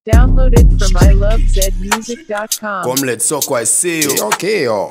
Downloaded from ilovezmusic.com. Comrade Soko, I see you. Okay, yo.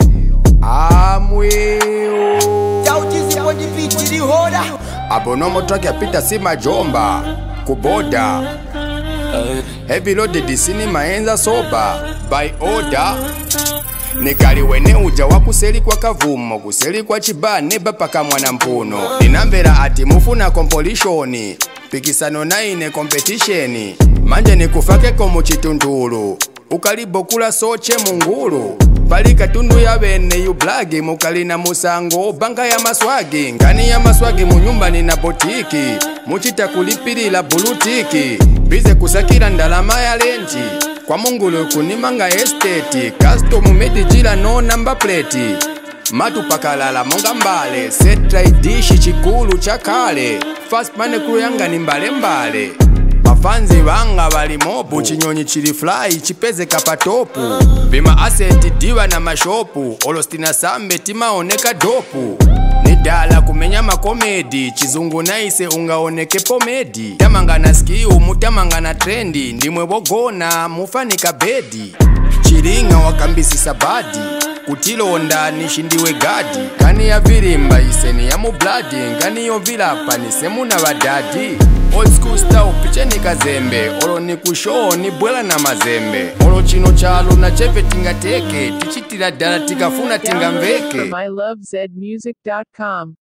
Abonomo track ya Peter si majomba kuboda heavy loaded sini maenza soba by order nikaliwene uja wakuseli kwa kavumo kuseli kwa chibane bapaka mwana mpuno ninambera ati mufuna competition pikisano naine competition manje nikufake komu chitundulu ukalibo kula soche mungulu pali katundu ya bene yu blagi mukalina musango banka ya maswagi ngani ya maswagi munyumba nina botiki muchita kulipilila bulutiki bize kusakira ndalama ya lenti kwa mungulu kunimanga estate custom made jila no number plate matu pakalala monga mbale setra dishi chikulu chakale fast money kuyanga ni mbale mbale bafanzi banga bali mobu chinyonyi chili fly chipeze kapatopu bima asset diwa na mashopu olostina sambe timaoneka dopu nidala kumenya makomedi chizungu naise ungaoneke pomedi tamangana skiu mutamangana trendi ndimwe bogona mufanika bedi chiringa wakambisi sabadi kutilonda nishindiwe gadi kani ya virimba iseni ya mubladi ngani yo vilapa nisemuna badadi old school style picheni kazembe olo ni kushow ni bwela na mazembe olo chino chalo na chepe tingateke tichitira dala tikafuna tingamveke From ilovezmusic.com.